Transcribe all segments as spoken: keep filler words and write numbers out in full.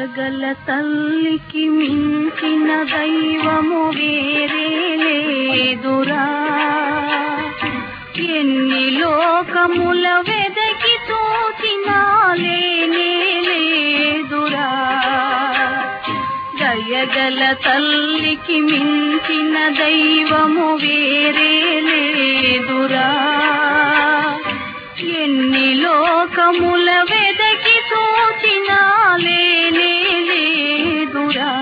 దయగల తల్లికి మించిన దైవము వేరే లేదురా. ఎన్ని లోకముల వెదకి చూచినా లేనే లేదురా. దయగల తల్లికి మించిన దైవము వేరే లేదురా. ఎన్ని లోకముల వెదకి చూచినా లేనే లేదురా.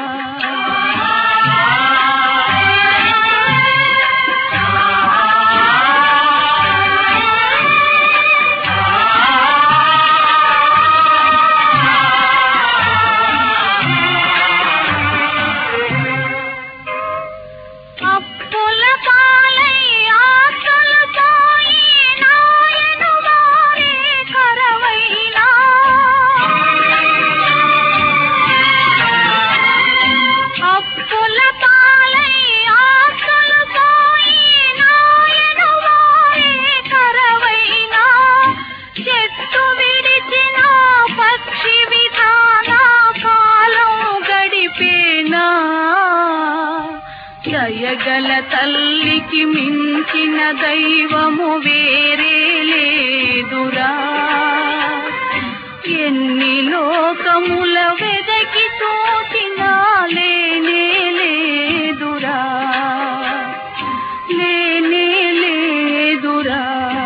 దయగల తల్లికి మించిన దైవము వేరే లేదురా. ఎన్ని లోకముల వెదకి చూచినా లేనే లేదురా. లేనే లేదురా.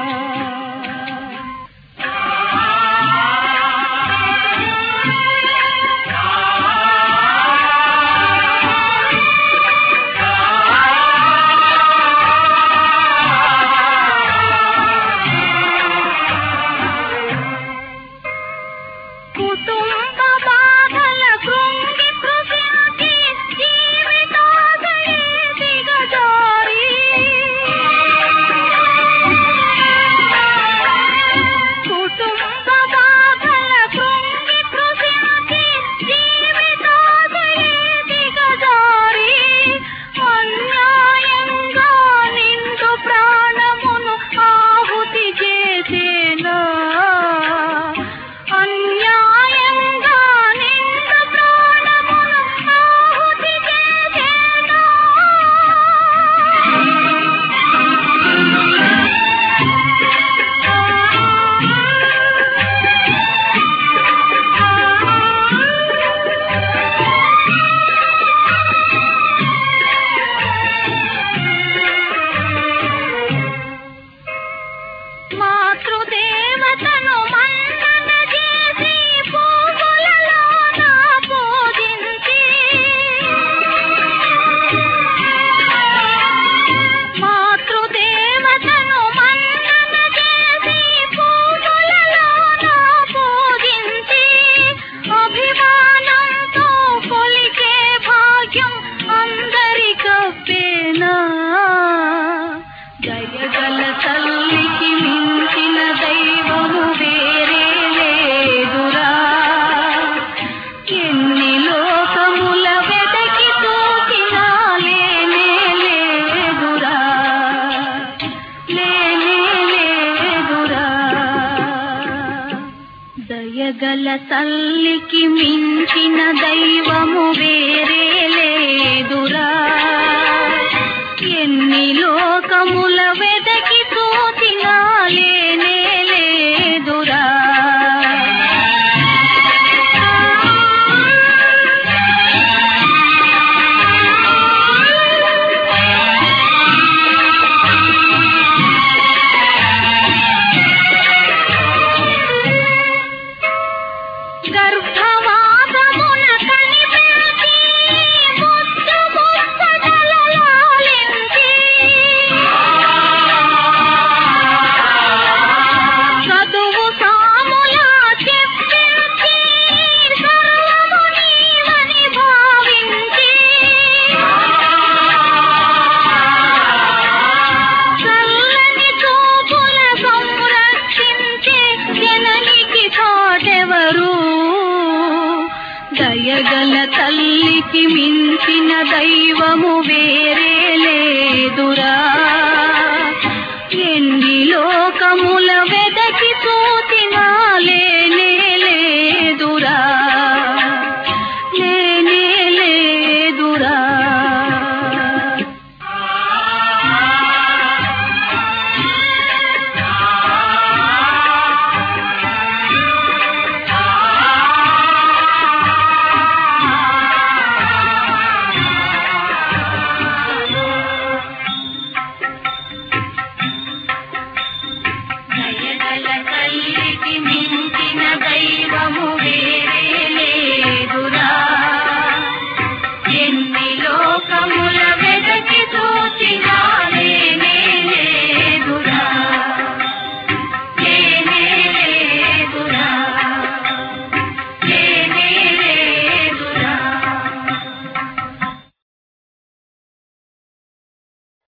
దయగల తల్లికి మించిన దైవము వేరే లేదురా. ఎన్ని లోకముల వెదకి చూచినా లేనే లేదురా. దయగల తల్లికి మించిన దైవము వేరే లేదురా. ఎన్ని లోకముల వెదకి చూచినా లేనే లేదురా. లోకముల వెదకి